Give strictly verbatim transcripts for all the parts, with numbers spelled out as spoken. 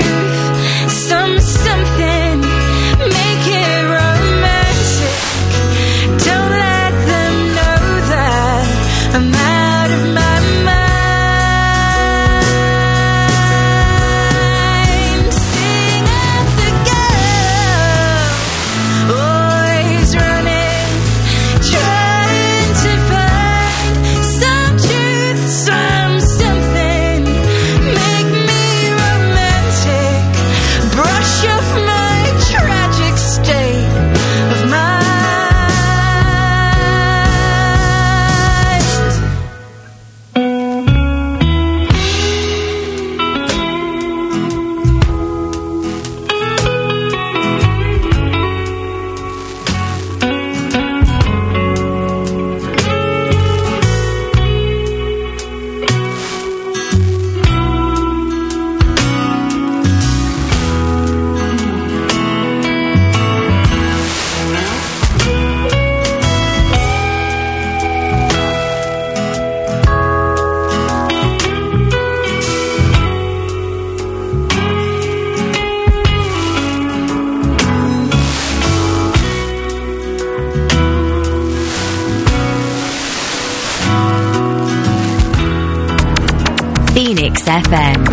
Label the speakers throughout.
Speaker 1: Phoenix F M.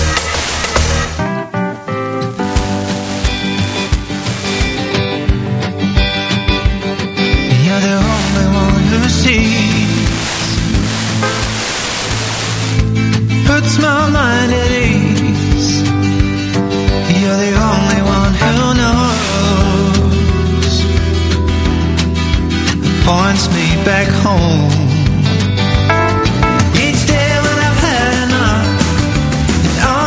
Speaker 2: You're the only one who sees, puts my mind at ease. You're the only one who knows, points me back home. Each day when I've had enough, and all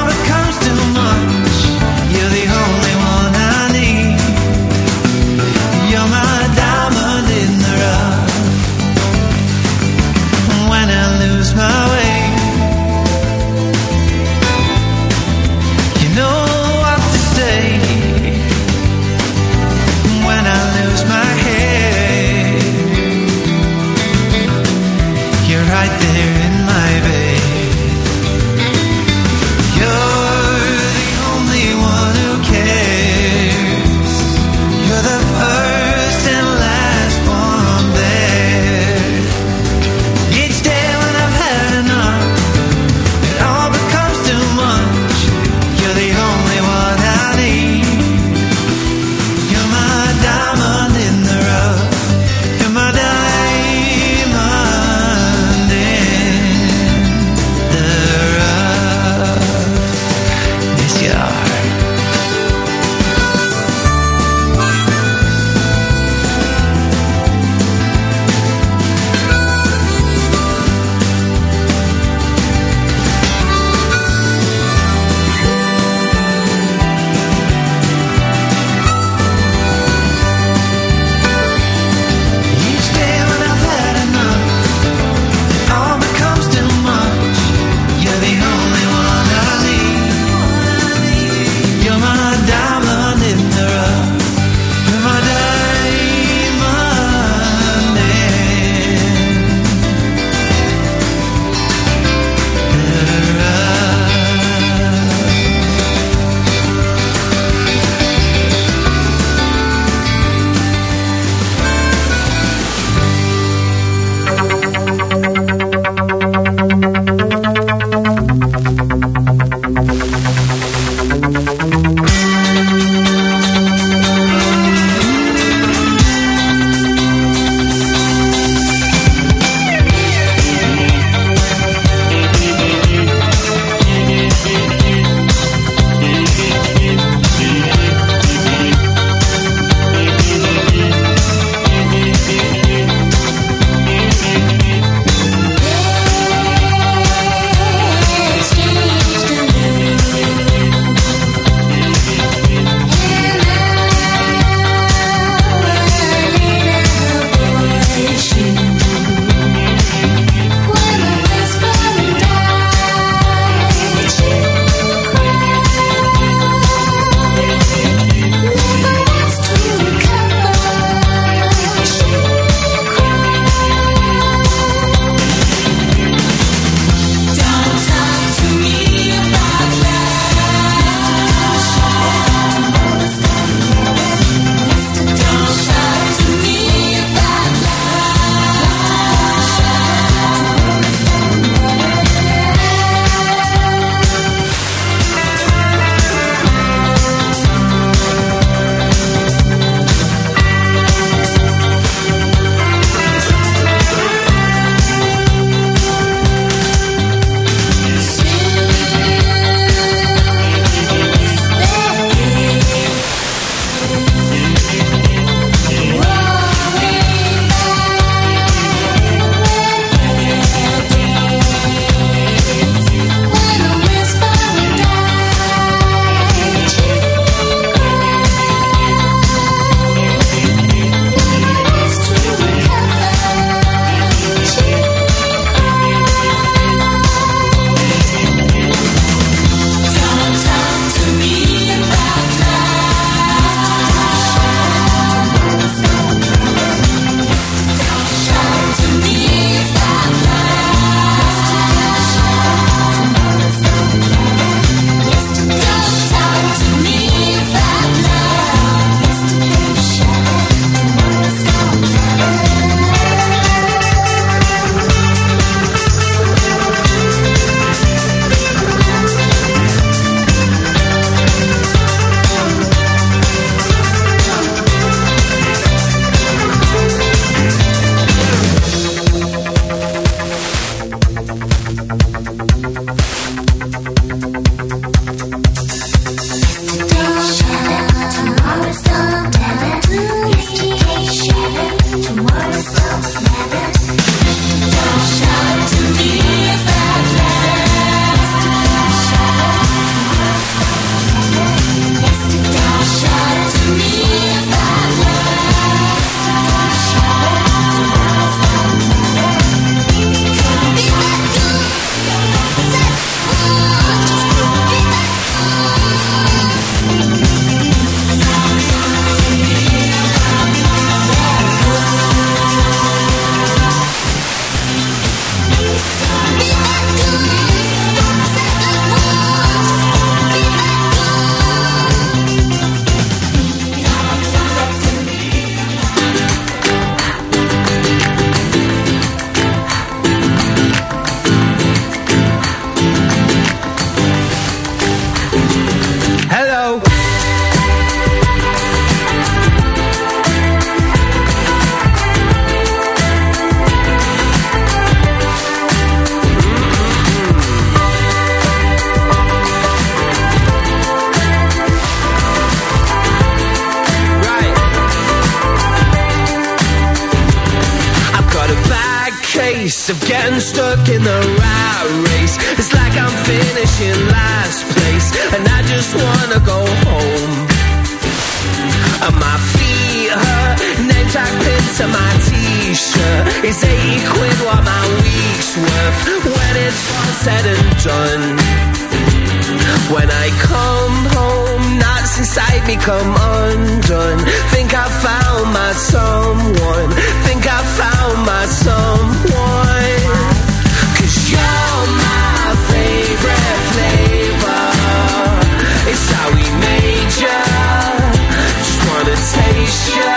Speaker 1: taste of getting stuck in the rat race. It's like I'm finishing last place, and I just wanna go home. And my feet hurt, name tag pinned to my t-shirt. It's eighty quid what my week's worth when it's all said and done. When I come home, knots inside me come undone. Think I found my someone. Think I found my someone. 'Cause you're my favorite flavor. It's how we made ya. Just wanna taste ya.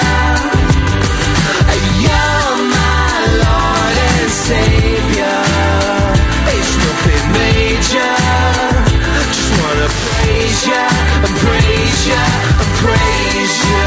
Speaker 1: You're my Lord and Savior. It's nothing major. Just wanna praise ya and praise ya and praise ya.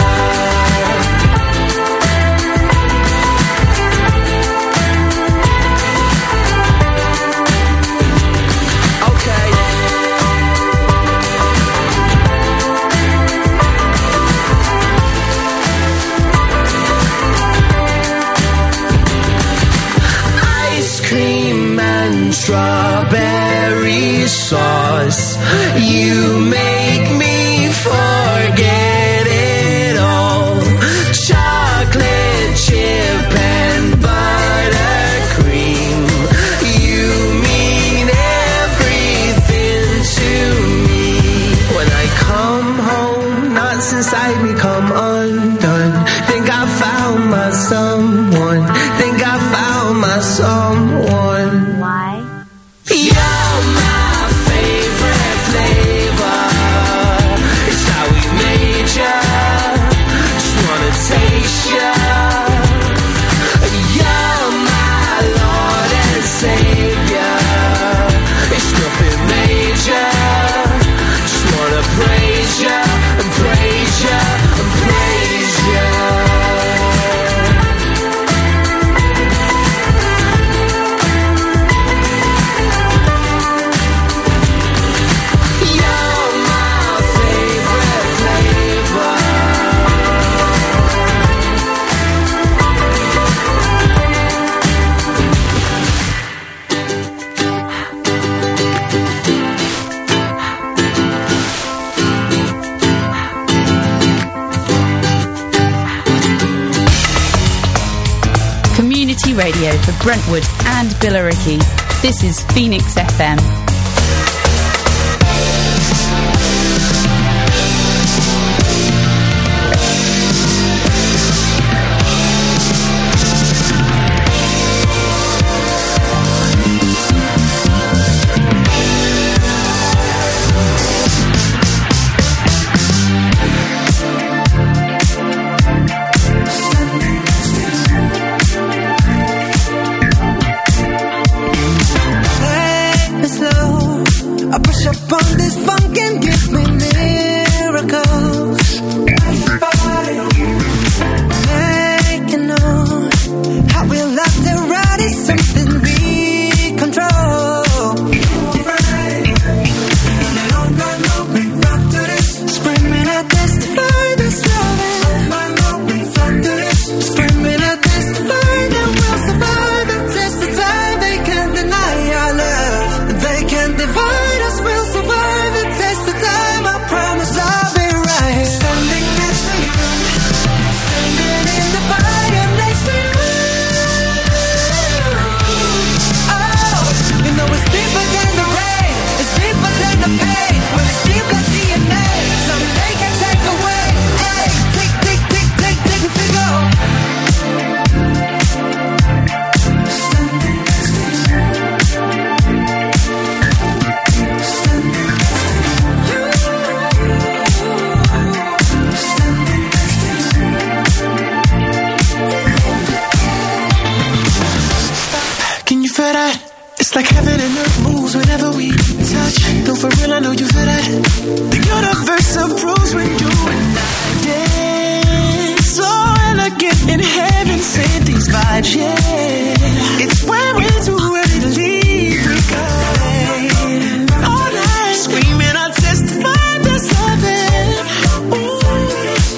Speaker 1: Strawberry sauce, you make me forget it all. Chocolate chip and buttercream, you mean everything to me. When I come home, knots inside me come undone. Think I found my someone. Think I found my someone.
Speaker 3: Why?
Speaker 1: You're my favorite flavor. It's how we made ya. Just wanna taste ya. You're my Lord and Savior. It's nothing major. Just wanna praise ya and praise ya and praise ya.
Speaker 4: Radio for Brentwood and Billericay. This is Phoenix F M.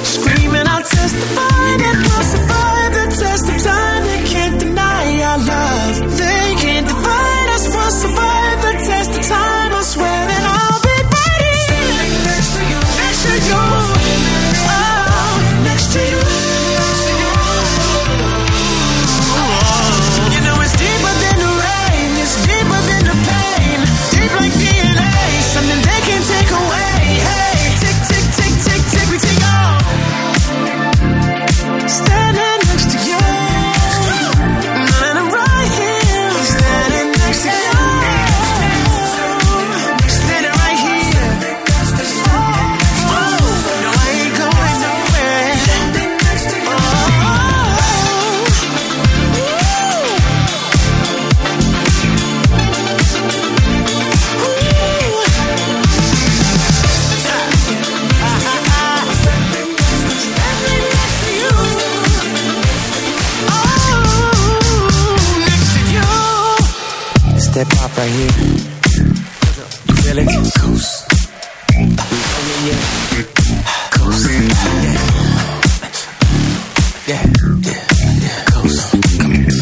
Speaker 2: Testify that we'll survive the test of time. They can't deny our love.
Speaker 3: right here. You feel it? Coast. Oh, yeah, yeah. Coast. Yeah. Yeah, yeah, yeah. Coast. Come here.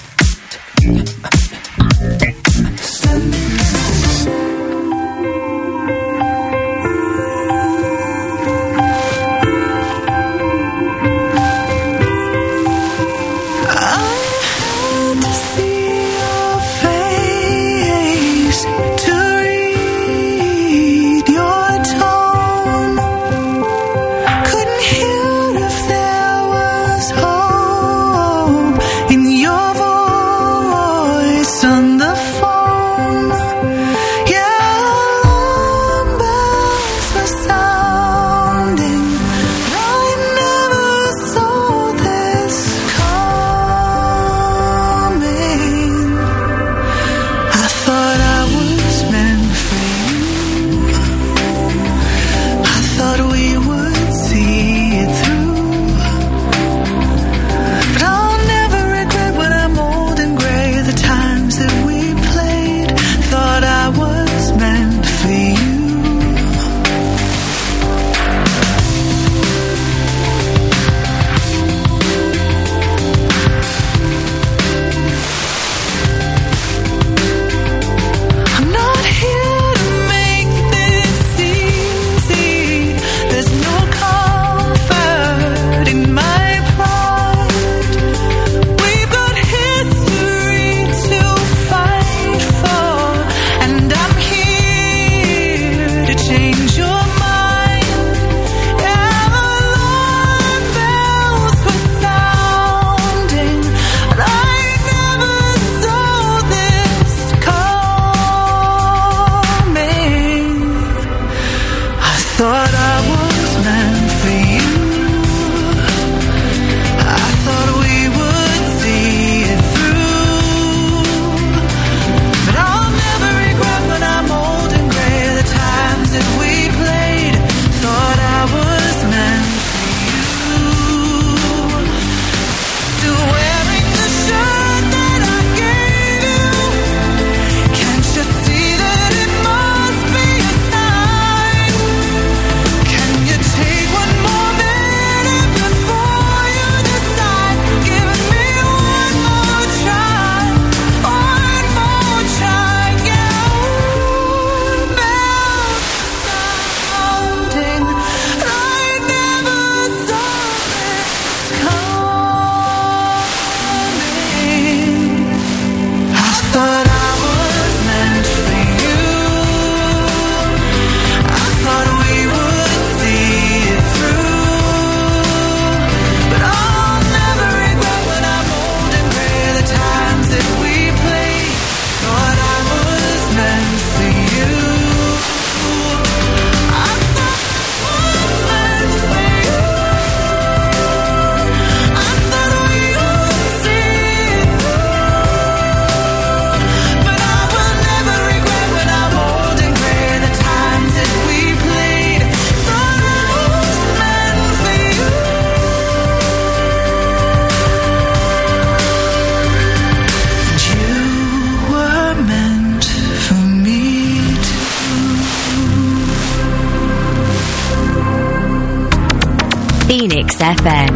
Speaker 5: Phoenix F M.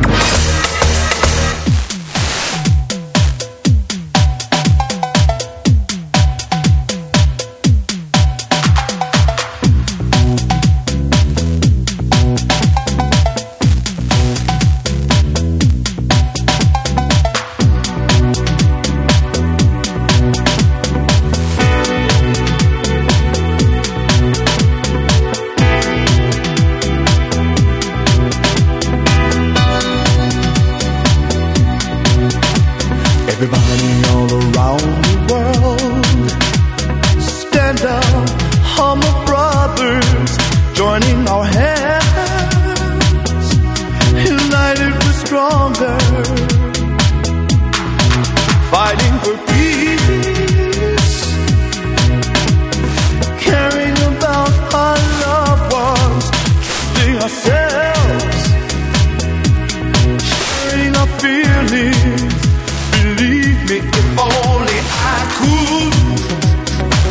Speaker 2: Believe me, if only I could.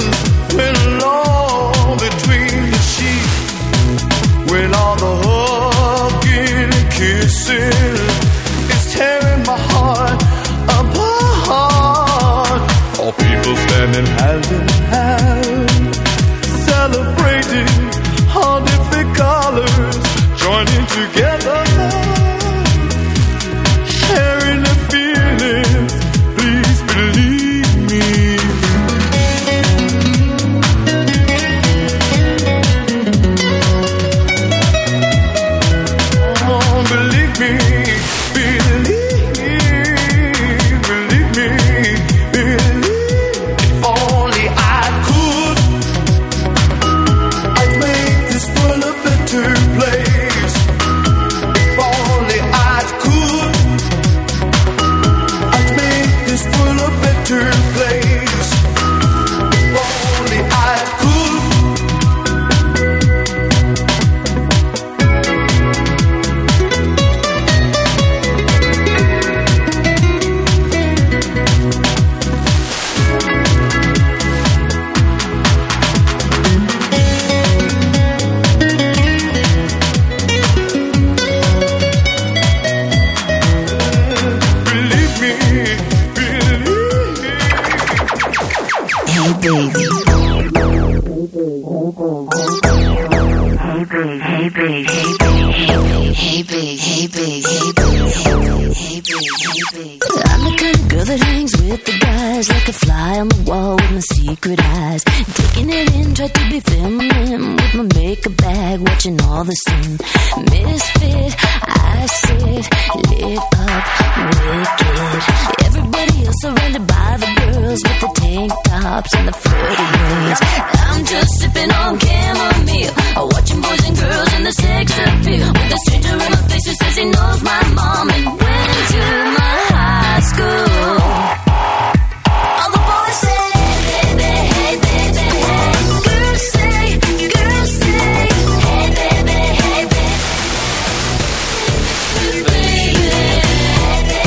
Speaker 2: went along between the sheets, when all the hugging and kissing is tearing my heart apart. All people standing hand in hand, celebrating all different colors, joining together, sharing the feelings. Please believe me. Oh, believe me, believe, believe me, believe. If only I could, I'd make this world a better place. If only I could, I'd make this world a better place. If only I could. Believe me, believe me.
Speaker 5: Hey baby. Hey baby, hey baby, hey baby, hey baby, hey baby, hey baby, hey baby, hey baby. I'm the kind of girl that hangs with the guys, like a fly on the wall with my secret eyes. Taking it in, try to be feminine with my makeup bag, watching all the sin. Misfit, I sit, lit up, wicked. Everybody else surrounded by the girls with the tank tops and the flirty ways. I'm just sipping on chamomile, watching boys and girls in the sex appeal, with a stranger in my face who says he knows my mom and went to my high school. All the boys say, hey baby, hey baby, hey. Girls say, girls say, hey baby, hey baby, hey baby.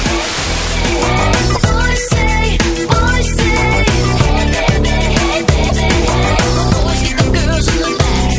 Speaker 5: Boys say, boys say, hey baby, hey baby, hey. Boys get the girls in the back,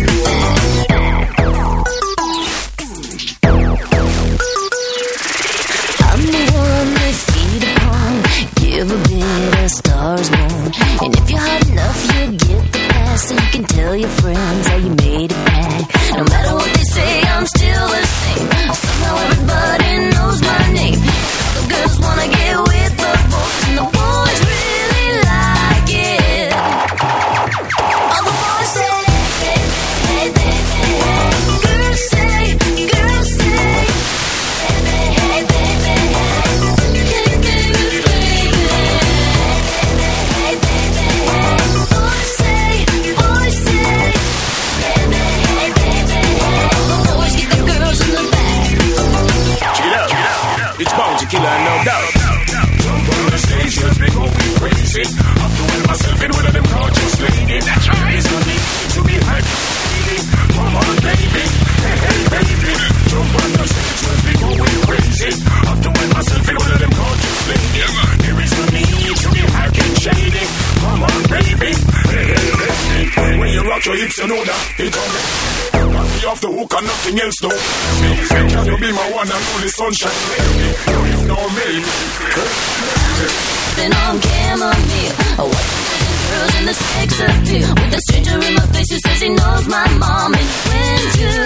Speaker 5: I'm the one they feed upon, give a bit of stars born. And if you're hot enough, you get the pass, and you can tell your friends how you made it back. No matter what they say, I'm still the same. Somehow everybody knows my name. The girls wanna get with the boys, and the boys really like it. All the boys say, hey, hey, hey, hey, hey. Girls say, girls say, hey, hey, hey, hey, hey. Hey, baby, baby. Hey, baby, hey. Boys say, boys say, hey, hey, hey, hey, hey. The boys get the girls in the back.
Speaker 3: Check it out. It's Bounty Killer, no doubt. Jump on the stage, just make me crazy. I'm doing myself in one of them gorgeous ladies. That's right. It's no need to be happy. Come on, baby. Hey, hey, baby. Jump on the stage, just make me crazy. I'm doing myself in one of them gorgeous ladies. There is no need to be happy and shady. Come on, baby. Hey, hey, baby. When you rock your hips, you know that it's on. Got me off the hook and nothing else, though. Say, can you be my one and only sunshine, baby? If no, maybe.
Speaker 5: Then on chamomile, oh, what girls in the sex appeal, with a stranger in my face who says he knows my mom and went to